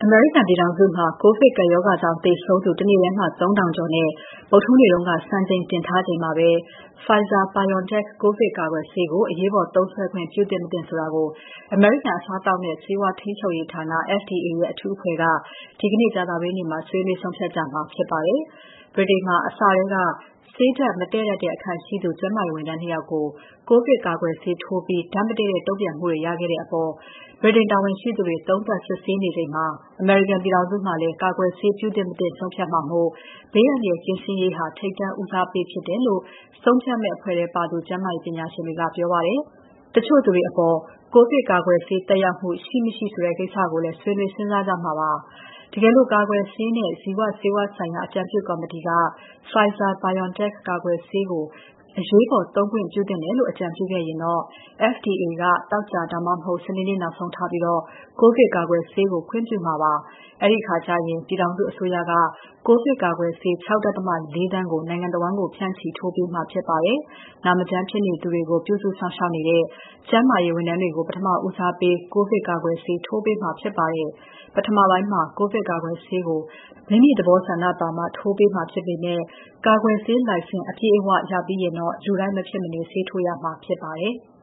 အမေရိကန်ပြည်ထောင်စုမှာ ကိုဗစ်ကပ်ရောဂါကြောင့်သေဆုံးသူ တနေ့ထဲမှာ ၃,၀၀၀ ကျော်နဲ့ ဗုဒ္ဓဟူးနေ့က စံချိန်တင်ထားချိန်မှာပဲ Pfizer-BioNTech ကိုဗစ်ကာကွယ်ဆေးကို အရေးပေါ်သုံးစွဲခွင့်ပြုသင့် မသင့်ဆိုတာကို အမေရိကန် အစားအသောက်နဲ့ ဆေးဝါးထိန်းချုပ်ရေးဌာန FDA ရဲ့ အထူးအဖွဲ့က ဒီနေ့ ကြာသပတေးနေ့မှာ ဆွေးနွေးဆုံးဖြတ်ကြမှာဖြစ်ပါတယ်။ ဗြိတိန်မှာ အစထဲက ဆေးဓါတ်မတည့်တတ်တဲ့ အခံရှိသူ ကျန်းမာရေးဝန်ထမ်း ၂ ယောက်ကို ကိုဗစ်ကာကွယ်ဆေးထိုးပြီး ဓါတ်မတည့်တဲ့ တုံ့ပြန်မှုတွေရခဲ့တဲ့အပေါ် ဗြိတိန်တာဝန်ရှိသူတွေ သုံးသပ်စစ်ဆေးနေချိန်မှာ အမေရိကန်ပြည်ထောင်စုမှာလည်း ကာကွယ်ဆေးပြုသင့် မသင့်ဆုံးဖြတ်မှာမို့ ဘေးအန္တရာယ်ကင်းရှင်းရေးဟာ ထိပ်တန်းဦးစားပေးဖြစ်တယ်လို့ ဆုံးဖြတ်မယ့်အဖွဲ့ထဲပါသူ ကျန်းမာရေးပညာရှင်တွေက ပြောပါတယ်။ တချို့သူတွေအပေါ် ကိုဗစ်ကာကွယ်ဆေးသက်ရောက်မှု ရှိမရှိဆိုတဲ့ကိစ္စကိုလည်း ဆွေးနွေးစဉ်းစားကြမှာပါ။ တကယ်လို့ ကာကွယ်ဆေးနဲ့ ဇီဝဆေးဝါးဆိုင်ရာ အကြံပြုကော်မတီက Pfizer-BioNTech ကာကွယ်ဆေးကို အရေးပေါ်သုံးခွင့်ပြုသင့်တယ်လို့ အကြံပြုခဲ့ရင်တော့ FDA က သောကြာ ဒါမှမဟုတ် စနေနေ့နောက်ဆုံးထားပြီး ကိုဗစ်ကာကွယ်ဆေးကို ခွင့်ပြုမှာပါ။ အဲဒီအခါကျရင် ပြည်ထောင်စုအစိုးရက ကိုဗစ်ကာကွယ်ဆေး ၆.၄ သန်းကို နိုင်ငံတဝန်းကို ဖြန့်ချီထိုးပေးမှာဖြစ်ပါတယ်။ နာမကျန်းဖြစ်နေသူတွေကို ပြုစုစောင့်ရှောက်နေတဲ့ ကျန်းမာရေးဝန်ထမ်းတွေကို ပထမဦးစားပေး ကိုဗစ်ကာကွယ်ဆေးထိုးပေးမှာဖြစ်ပါတယ်။ ပထမပိုင်းမှာ ကိုဗစ်ကာကွယ်ဆေးကို မိမိသဘောဆန္ဒပါမှ ထိုးပေးမှာဖြစ်ပေမဲ့ ကာကွယ်ဆေးလိုင်စင်အပြည့်အဝရပြီးရင်တော့ လူတိုင်း မဖြစ်မနေဆေးထိုးရမှာဖြစ်ပါတယ်။